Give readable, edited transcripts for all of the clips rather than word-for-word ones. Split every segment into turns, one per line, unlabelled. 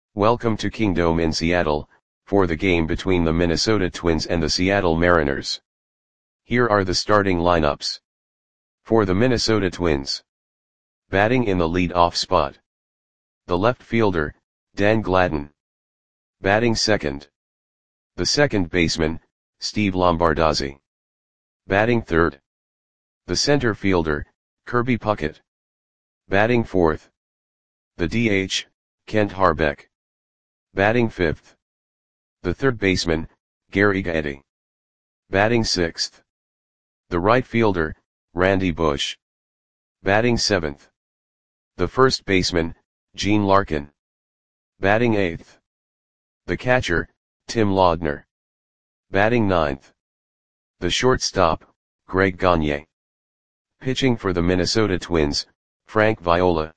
Welcome to Kingdome in Seattle, for the game between the Minnesota Twins and the Seattle Mariners. Here are the starting lineups. For the Minnesota Twins. Batting in the lead-off spot. The left fielder, Dan Gladden. Batting second. The second baseman, Steve Lombardozzi. Batting third. The center fielder, Kirby Puckett. Batting fourth. The DH, Kent Hrbek. Batting fifth. The third baseman, Gary Gaetti. Batting sixth. The right fielder, Randy Bush. Batting seventh. The first baseman, Gene Larkin. Batting eighth. The catcher, Tim Laudner. Batting ninth. The shortstop, Greg Gagne. Pitching for the Minnesota Twins, Frank Viola.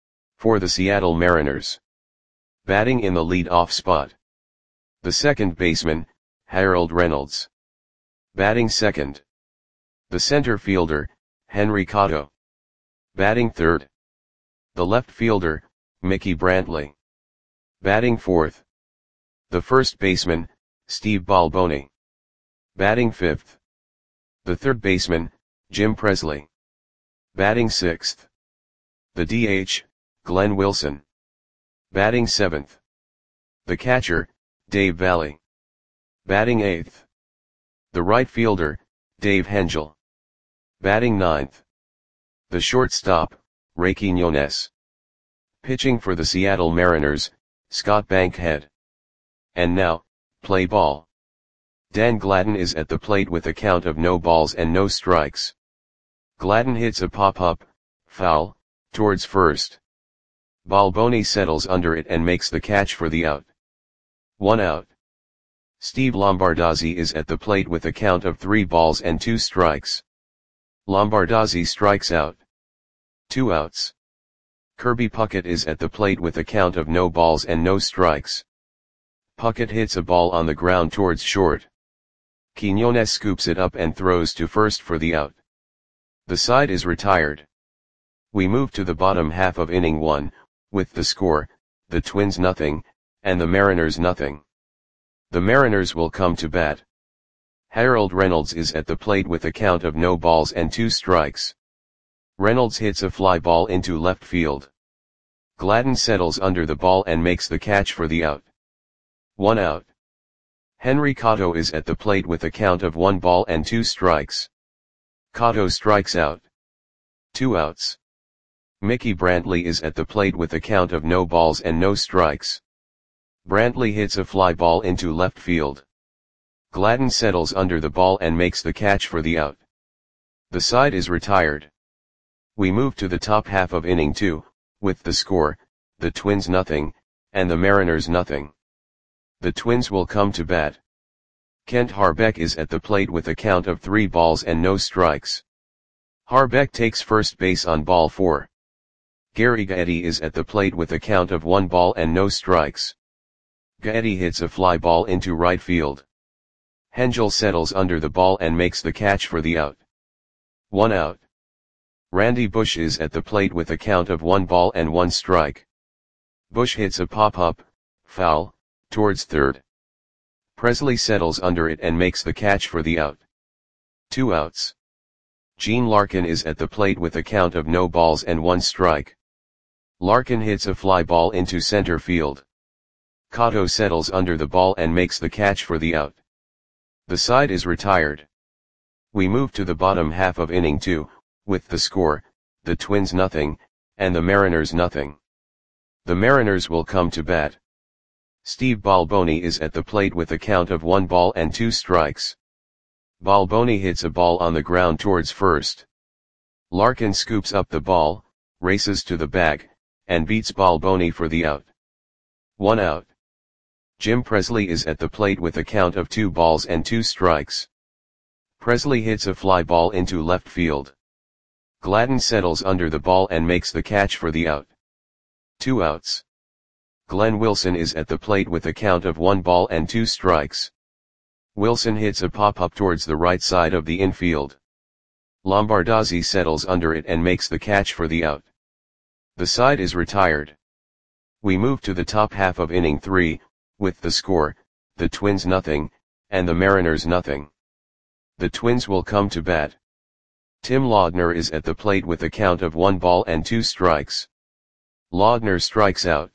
For the Seattle Mariners. Batting in the lead-off spot. The second baseman, Harold Reynolds. Batting second. The center fielder, Henry Cotto. Batting third. The left fielder, Mickey Brantley. Batting fourth. The first baseman, Steve Balboni. Batting fifth. The third baseman, Jim Presley. Batting sixth. The DH, Glenn Wilson. Batting seventh. The catcher, Dave Valle. Batting eighth. The right fielder, Dave Hengel. Batting ninth. The shortstop, Ray Quiñones. Pitching for the Seattle Mariners, Scott Bankhead. And now, play ball. Dan Gladden is at the plate with a count of no balls and no strikes. Gladden hits a pop-up, foul, towards first. Balboni settles under it and makes the catch for the out. 1 out. Steve Lombardozzi is at the plate with a count of 3 balls and 2 strikes. Lombardozzi strikes out. 2 outs. Kirby Puckett is at the plate with a count of no balls and no strikes. Puckett hits a ball on the ground towards short. Quiñones scoops it up and throws to first for the out. The side is retired. We move to the bottom half of inning 1, with the score, the Twins nothing, and the Mariners nothing. The Mariners will come to bat. Harold Reynolds is at the plate with a count of no balls and 2 strikes. Reynolds hits a fly ball into left field. Gladden settles under the ball and makes the catch for the out. 1 out. Henry Cotto is at the plate with a count of 1 ball and 2 strikes. Cotto strikes out. 2 outs. Mickey Brantley is at the plate with a count of no balls and no strikes. Brantley hits a fly ball into left field. Gladden settles under the ball and makes the catch for the out. The side is retired. We move to the top half of inning 2, with the score, the Twins nothing, and the Mariners nothing. The Twins will come to bat. Kent Hrbek is at the plate with a count of 3 balls and no strikes. Hrbek takes first base on ball 4. Gary Gaetti is at the plate with a count of 1 ball and no strikes. Gaetti hits a fly ball into right field. Hengel settles under the ball and makes the catch for the out. 1 out. Randy Bush is at the plate with a count of 1 ball and 1 strike. Bush hits a pop-up, foul, towards third. Presley settles under it and makes the catch for the out. 2 outs. Gene Larkin is at the plate with a count of no balls and 1 strike. Larkin hits a fly ball into center field. Cotto settles under the ball and makes the catch for the out. The side is retired. We move to the bottom half of inning 2, with the score, the Twins nothing, and the Mariners nothing. The Mariners will come to bat. Steve Balboni is at the plate with a count of 1 ball and 2 strikes. Balboni hits a ball on the ground towards first. Larkin scoops up the ball, races to the bag, and beats Balboni for the out. 1 out. Jim Presley is at the plate with a count of 2 balls and 2 strikes. Presley hits a fly ball into left field. Gladden settles under the ball and makes the catch for the out. 2 outs. Glenn Wilson is at the plate with a count of 1 ball and 2 strikes. Wilson hits a pop-up towards the right side of the infield. Lombardozzi settles under it and makes the catch for the out. The side is retired. We move to the top half of inning 3, with the score, the Twins nothing, and the Mariners nothing. The Twins will come to bat. Tim Laudner is at the plate with a count of 1 ball and 2 strikes. Laudner strikes out.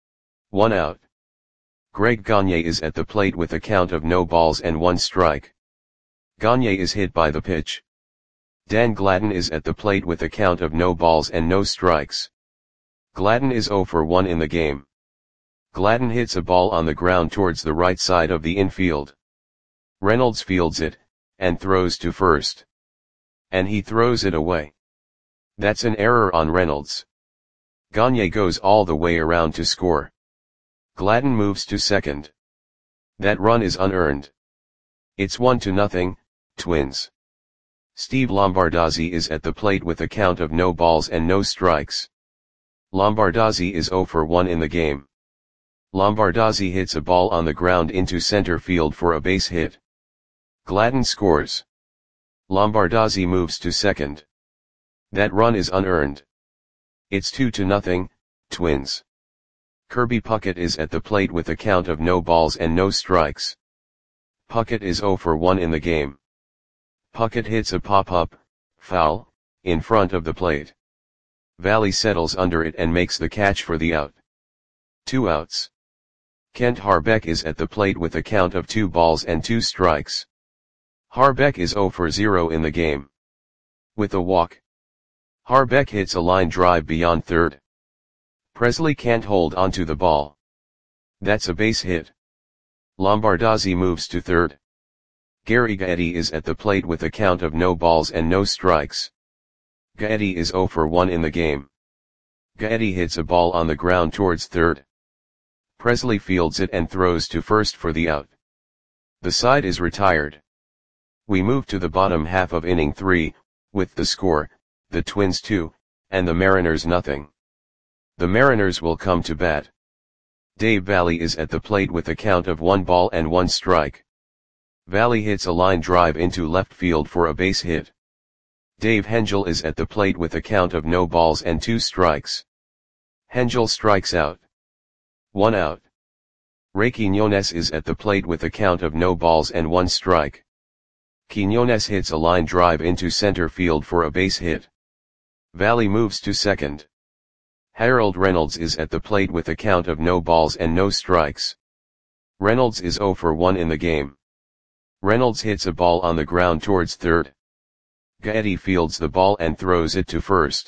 1 out. Greg Gagne is at the plate with a count of no balls and 1 strike. Gagne is hit by the pitch. Dan Gladden is at the plate with a count of no balls and no strikes. Gladden is 0 for 1 in the game. Gladden hits a ball on the ground towards the right side of the infield. Reynolds fields it, and throws to first. And he throws it away. That's an error on Reynolds. Gagne goes all the way around to score. Gladden moves to second. That run is unearned. It's 1-0, Twins. Steve Lombardozzi is at the plate with a count of no balls and no strikes. Lombardozzi is 0 for 1 in the game. Lombardozzi hits a ball on the ground into center field for a base hit. Gladden scores. Lombardozzi moves to second. That run is unearned. It's 2-0, Twins. Kirby Puckett is at the plate with a count of no balls and no strikes. Puckett is 0 for 1 in the game. Puckett hits a pop-up, foul, in front of the plate. Valley settles under it and makes the catch for the out. 2 outs. Kent Harbeck is at the plate with a count of 2 balls and 2 strikes. Harbeck is 0 for 0 in the game. With a walk. Harbeck hits a line drive beyond third. Presley can't hold onto the ball. That's a base hit. Lombardozzi moves to third. Gary Gaetti is at the plate with a count of no balls and no strikes. Gaetti is 0 for 1 in the game. Gaetti hits a ball on the ground towards third. Presley fields it and throws to first for the out. The side is retired. We move to the bottom half of inning 3, with the score, the Twins 2, and the Mariners nothing. The Mariners will come to bat. Dave Valley is at the plate with a count of 1 ball and 1 strike. Valley hits a line drive into left field for a base hit. Dave Hengel is at the plate with a count of no balls and 2 strikes. Hengel strikes out. 1 out. Ray Quiñones is at the plate with a count of no balls and 1 strike. Quiñones hits a line drive into center field for a base hit. Valley moves to second. Harold Reynolds is at the plate with a count of no balls and no strikes. Reynolds is 0 for 1 in the game. Reynolds hits a ball on the ground towards third. Gaetti fields the ball and throws it to first.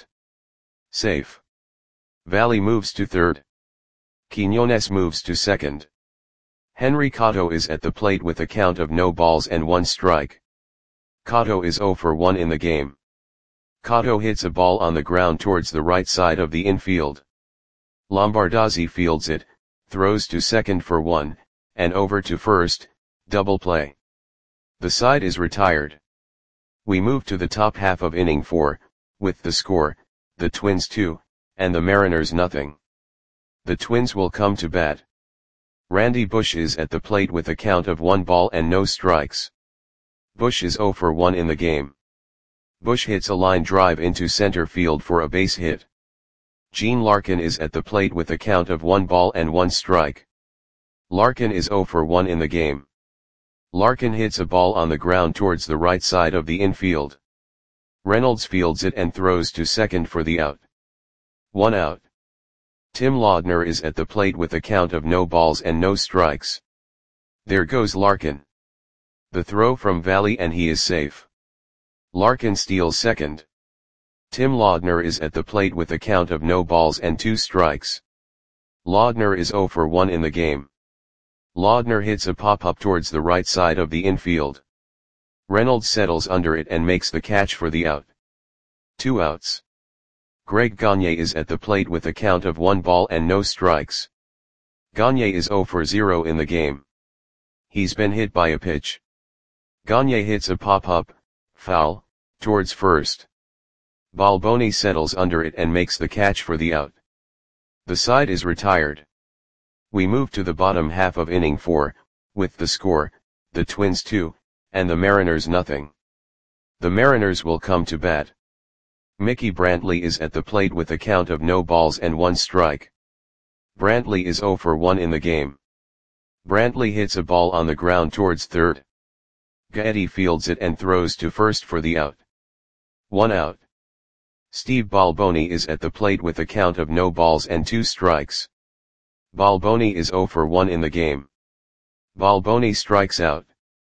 Safe. Valley moves to third. Quiñones moves to second. Henry Cotto is at the plate with a count of no balls and 1 strike. Cotto is 0 for 1 in the game. Cotto hits a ball on the ground towards the right side of the infield. Lombardozzi fields it, throws to second for 1, and over to first, double play. The side is retired. We move to the top half of inning 4, with the score, the Twins 2, and the Mariners nothing. The Twins will come to bat. Randy Bush is at the plate with a count of 1 ball and no strikes. Bush is 0 for 1 in the game. Bush hits a line drive into center field for a base hit. Gene Larkin is at the plate with a count of 1 ball and 1 strike. Larkin is 0 for 1 in the game. Larkin hits a ball on the ground towards the right side of the infield. Reynolds fields it and throws to second for the out. 1 out. Tim Laudner is at the plate with a count of no balls and no strikes. There goes Larkin. The throw from Valley and he is safe. Larkin steals second. Tim Laudner is at the plate with a count of no balls and 2 strikes. Laudner is 0 for 1 in the game. Laudner hits a pop-up towards the right side of the infield. Reynolds settles under it and makes the catch for the out. 2 outs. Greg Gagne is at the plate with a count of 1 ball and no strikes. Gagne is 0 for 0 in the game. He's been hit by a pitch. Gagne hits a pop-up, foul, towards first. Balboni settles under it and makes the catch for the out. The side is retired. We move to the bottom half of inning 4, with the score, the Twins 2, and the Mariners nothing. The Mariners will come to bat. Mickey Brantley is at the plate with a count of no balls and 1 strike. Brantley is 0 for 1 in the game. Brantley hits a ball on the ground towards third. Gaetti fields it and throws to first for the out. 1 out. Steve Balboni is at the plate with a count of no balls and 2 strikes. Balboni is 0 for 1 in the game. Balboni strikes out.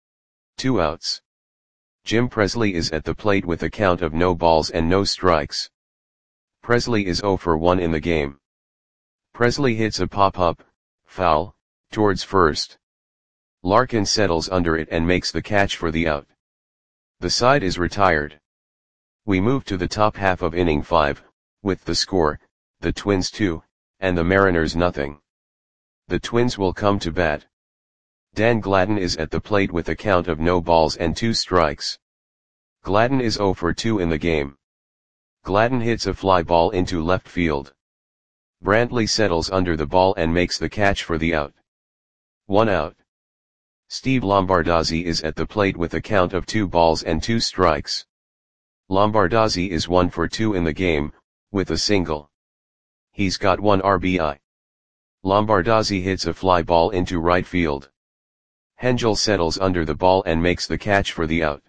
2 outs. Jim Presley is at the plate with a count of no balls and no strikes. Presley is 0 for 1 in the game. Presley hits a pop-up, foul, towards first. Larkin settles under it and makes the catch for the out. The side is retired. We move to the top half of inning 5, with the score, the Twins 2, and the Mariners nothing. The Twins will come to bat. Dan Gladden is at the plate with a count of no balls and 2 strikes. Gladden is 0 for 2 in the game. Gladden hits a fly ball into left field. Brantley settles under the ball and makes the catch for the out. 1 out. Steve Lombardozzi is at the plate with a count of 2 balls and 2 strikes. Lombardozzi is 1 for 2 in the game, with a single. He's got 1 RBI. Lombardozzi hits a fly ball into right field. Hengel settles under the ball and makes the catch for the out.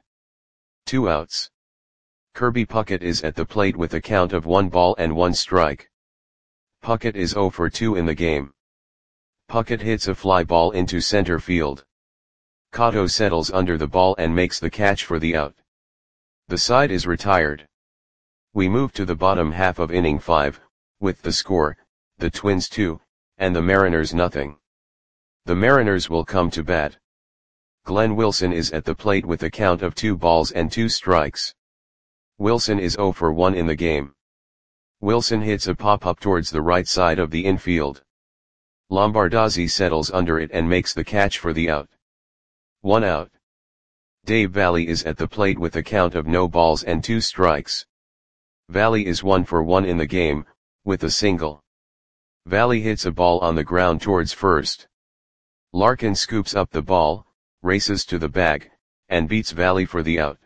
2 outs. Kirby Puckett is at the plate with a count of 1 ball and 1 strike. Puckett is 0 for 2 in the game. Puckett hits a fly ball into center field. Cotto settles under the ball and makes the catch for the out. The side is retired. We move to the bottom half of inning 5, with the score, the Twins 2, and the Mariners nothing. The Mariners will come to bat. Glenn Wilson is at the plate with a count of 2 balls and 2 strikes. Wilson is 0 for 1 in the game. Wilson hits a pop-up towards the right side of the infield. Lombardozzi settles under it and makes the catch for the out. 1 out. Dave Valle is at the plate with a count of no balls and 2 strikes. Valle is 1 for 1 in the game, with a single. Valle hits a ball on the ground towards first. Larkin scoops up the ball, races to the bag, and beats Valle for the out.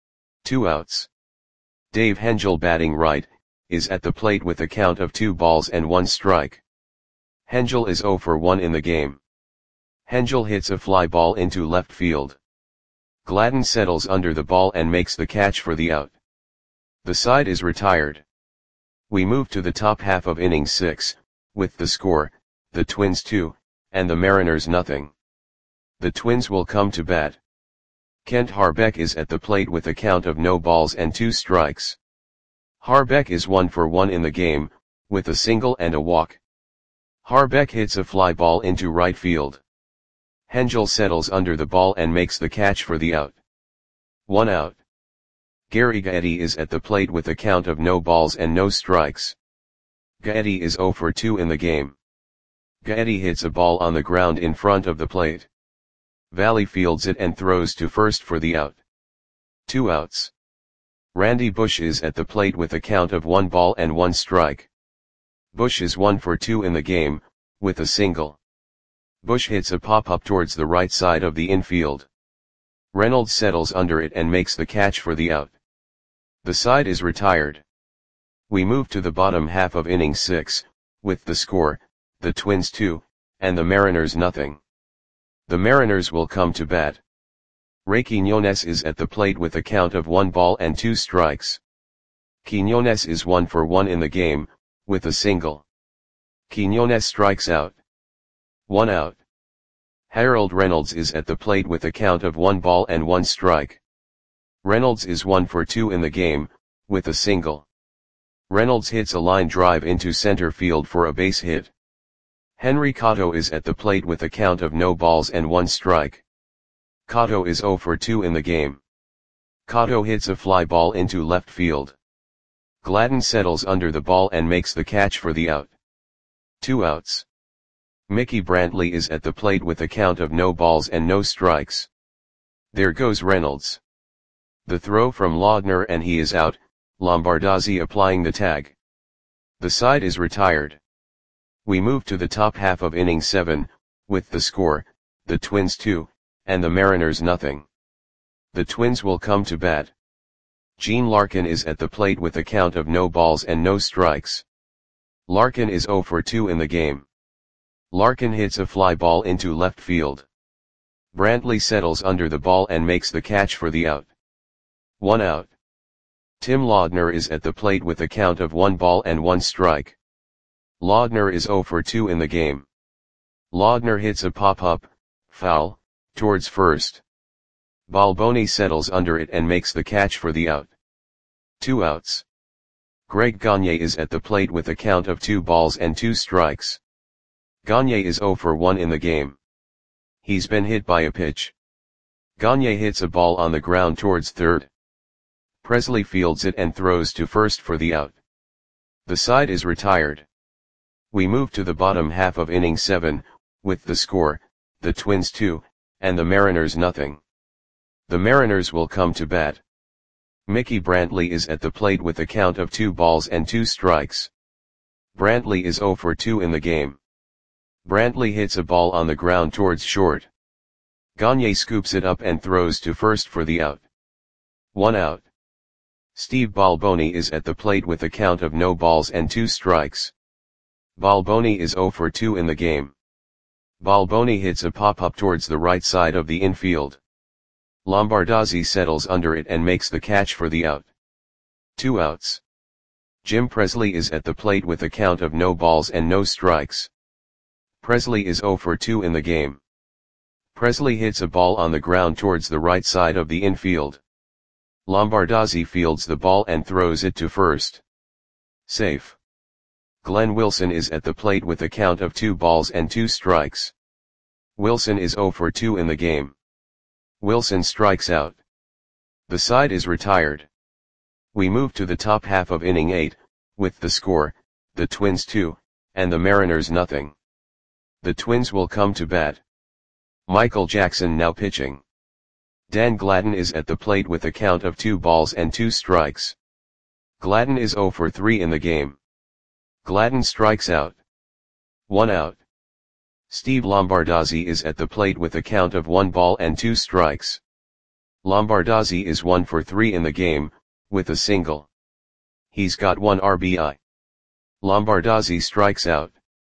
2 outs. Dave Hengel, batting right, is at the plate with a count of 2 balls and 1 strike. Hengel is 0 for 1 in the game. Hengel hits a fly ball into left field. Gladden settles under the ball and makes the catch for the out. The side is retired. We move to the top half of inning 6, with the score, the Twins 2, and the Mariners nothing. The Twins will come to bat. Kent Harbeck is at the plate with a count of no balls and 2 strikes. Harbeck is 1 for 1 in the game, with a single and a walk. Harbeck hits a fly ball into right field. Hengel settles under the ball and makes the catch for the out. 1 out. Gary Gaetti is at the plate with a count of no balls and no strikes. Gaetti is 0 for 2 in the game. Gaetti hits a ball on the ground in front of the plate. Valle fields it and throws to first for the out. 2 outs. Randy Bush is at the plate with a count of 1 ball and 1 strike. Bush is 1 for 2 in the game, with a single. Bush hits a pop-up towards the right side of the infield. Reynolds settles under it and makes the catch for the out. The side is retired. We move to the bottom half of inning 6, with the score, the Twins 2, and the Mariners nothing. The Mariners will come to bat. Ray Quiñones is at the plate with a count of 1 ball and 2 strikes. Quiñones is 1 for 1 in the game, with a single. Quiñones strikes out. 1 out. Harold Reynolds is at the plate with a count of 1 ball and 1 strike. Reynolds is 1 for 2 in the game, with a single. Reynolds hits a line drive into center field for a base hit. Henry Cotto is at the plate with a count of no balls and 1 strike. Cotto is 0 for 2 in the game. Cotto hits a fly ball into left field. Gladden settles under the ball and makes the catch for the out. 2 outs. Mickey Brantley is at the plate with a count of no balls and no strikes. There goes Reynolds. The throw from Laudner and he is out, Lombardozzi applying the tag. The side is retired. We move to the top half of inning 7, with the score, the Twins 2, and the Mariners nothing. The Twins will come to bat. Gene Larkin is at the plate with a count of no balls and no strikes. Larkin is 0 for 2 in the game. Larkin hits a fly ball into left field. Brantley settles under the ball and makes the catch for the out. 1 out. Tim Laudner is at the plate with a count of 1 ball and 1 strike. Laudner is 0 for 2 in the game. Laudner hits a pop-up, foul, towards first. Balboni settles under it and makes the catch for the out. 2 outs. Greg Gagne is at the plate with a count of 2 balls and 2 strikes. Gagne is 0 for 1 in the game. He's been hit by a pitch. Gagne hits a ball on the ground towards third. Presley fields it and throws to first for the out. The side is retired. We move to the bottom half of inning 7, with the score, the Twins 2, and the Mariners nothing. The Mariners will come to bat. Mickey Brantley is at the plate with a count of 2 balls and 2 strikes. Brantley is 0 for 2 in the game. Brantley hits a ball on the ground towards short. Gagne scoops it up and throws to first for the out. 1 out. Steve Balboni is at the plate with a count of no balls and 2 strikes. Balboni is 0 for 2 in the game. Balboni hits a pop-up towards the right side of the infield. Lombardozzi settles under it and makes the catch for the out. 2 outs. Jim Presley is at the plate with a count of no balls and no strikes. Presley is 0 for 2 in the game. Presley hits a ball on the ground towards the right side of the infield. Lombardozzi fields the ball and throws it to first. Safe. Glenn Wilson is at the plate with a count of 2 balls and 2 strikes. Wilson is 0 for 2 in the game. Wilson strikes out. The side is retired. We move to the top half of inning 8, with the score, the Twins 2, and the Mariners nothing. The Twins will come to bat. Michael Jackson now pitching. Dan Gladden is at the plate with a count of 2 balls and 2 strikes. Gladden is 0 for 3 in the game. Gladden strikes out. 1 out. Steve Lombardozzi is at the plate with a count of 1 ball and 2 strikes. Lombardozzi is 1 for 3 in the game, with a single. He's got 1 RBI. Lombardozzi strikes out.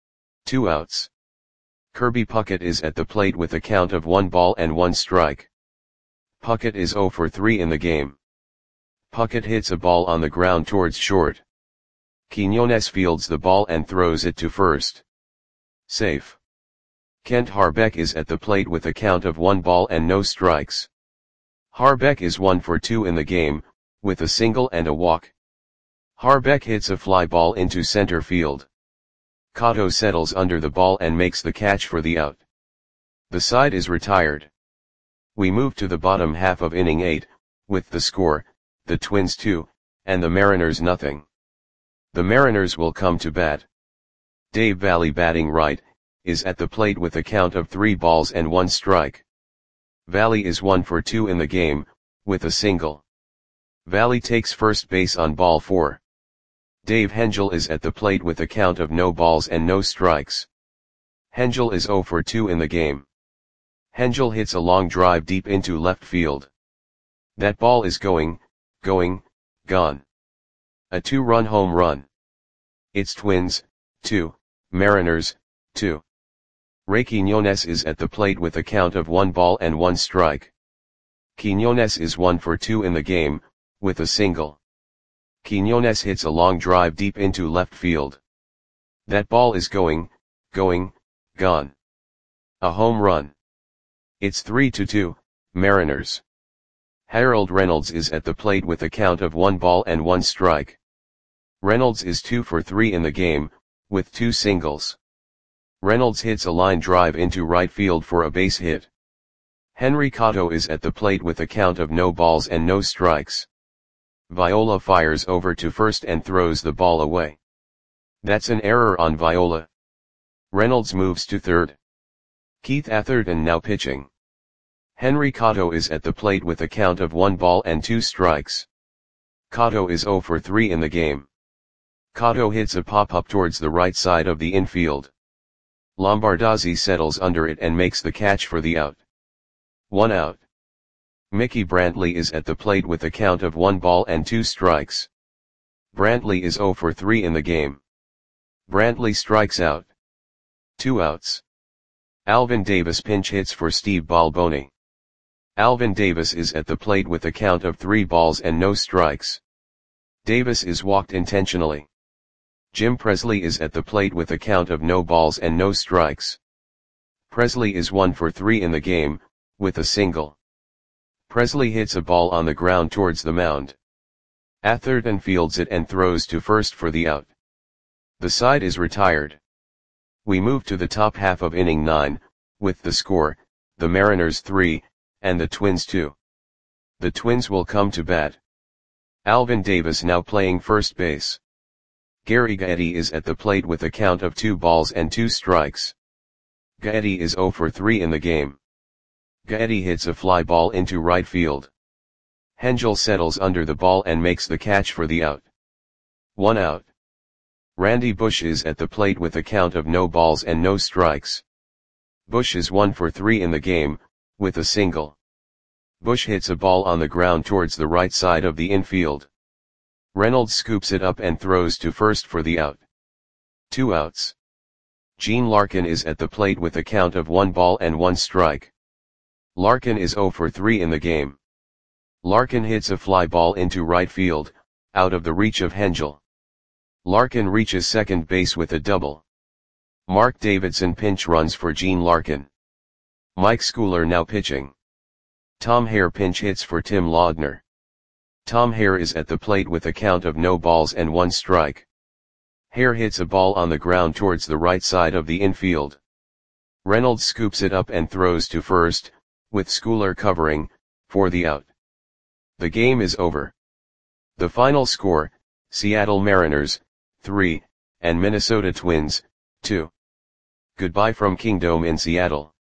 2 outs. Kirby Puckett is at the plate with a count of 1 ball and 1 strike. Puckett is 0 for 3 in the game. Puckett hits a ball on the ground towards short. Quiñones fields the ball and throws it to first. Safe. Kent Harbeck is at the plate with a count of 1 ball and no strikes. Harbeck is 1 for 2 in the game, with a single and a walk. Harbeck hits a fly ball into center field. Cotto settles under the ball and makes the catch for the out. The side is retired. We move to the bottom half of inning 8, with the score, the Twins 2, and the Mariners nothing. The Mariners will come to bat. Dave Valle batting right, is at the plate with a count of 3 balls and 1 strike. Valle is 1 for 2 in the game, with a single. Valle takes first base on ball 4. Dave Hengel is at the plate with a count of no balls and no strikes. Hengel is 0 for 2 in the game. Hengel hits a long drive deep into left field. That ball is going, gone. A 2-run home run. It's Twins, 2, Mariners, 2. Ray Quiñones is at the plate with a count of 1 ball and 1 strike. Quiñones is 1 for 2 in the game, with a single. Quiñones hits a long drive deep into left field. That ball is going, gone. A home run. It's 3-2, Mariners. Harold Reynolds is at the plate with a count of 1 ball and 1 strike. Reynolds is 2 for 3 in the game, with 2 singles. Reynolds hits a line drive into right field for a base hit. Henry Cotto is at the plate with a count of no balls and no strikes. Viola fires over to first and throws the ball away. That's an error on Viola. Reynolds moves to third. Keith Atherton now pitching. Henry Cotto is at the plate with a count of 1 ball and 2 strikes. Cotto is 0 for 3 in the game. Cotto hits a pop-up towards the right side of the infield. Lombardozzi settles under it and makes the catch for the out. 1 out. Mickey Brantley is at the plate with a count of 1 ball and 2 strikes. Brantley is 0 for 3 in the game. Brantley strikes out. 2 outs. Alvin Davis pinch hits for Steve Balboni. Alvin Davis is at the plate with a count of 3 balls and no strikes. Davis is walked intentionally. Jim Presley is at the plate with a count of no balls and no strikes. Presley is 1 for 3 in the game, with a single. Presley hits a ball on the ground towards the mound. Atherton fields it and throws to first for the out. The side is retired. We move to the top half of inning 9, with the score, the Mariners 3, and the Twins 2. The Twins will come to bat. Alvin Davis now playing first base. Gary Gaetti is at the plate with a count of 2 balls and 2 strikes. Gaetti is 0 for 3 in the game. Gaetti hits a fly ball into right field. Hengel settles under the ball and makes the catch for the out. 1 out. Randy Bush is at the plate with a count of no balls and no strikes. Bush is 1 for 3 in the game, with a single. Bush hits a ball on the ground towards the right side of the infield. Reynolds scoops it up and throws to first for the out. 2 outs. Gene Larkin is at the plate with a count of 1 ball and 1 strike. Larkin is 0 for 3 in the game. Larkin hits a fly ball into right field, out of the reach of Hengel. Larkin reaches second base with a double. Mark Davidson pinch runs for Gene Larkin. Mike Schooler now pitching. Tom Hare pinch hits for Tim Laudner. Tom Hare is at the plate with a count of no balls and 1 strike. Hare hits a ball on the ground towards the right side of the infield. Reynolds scoops it up and throws to first, with Schooler covering, for the out. The game is over. The final score, Seattle Mariners, 3, and Minnesota Twins, 2. Goodbye from Kingdome in Seattle.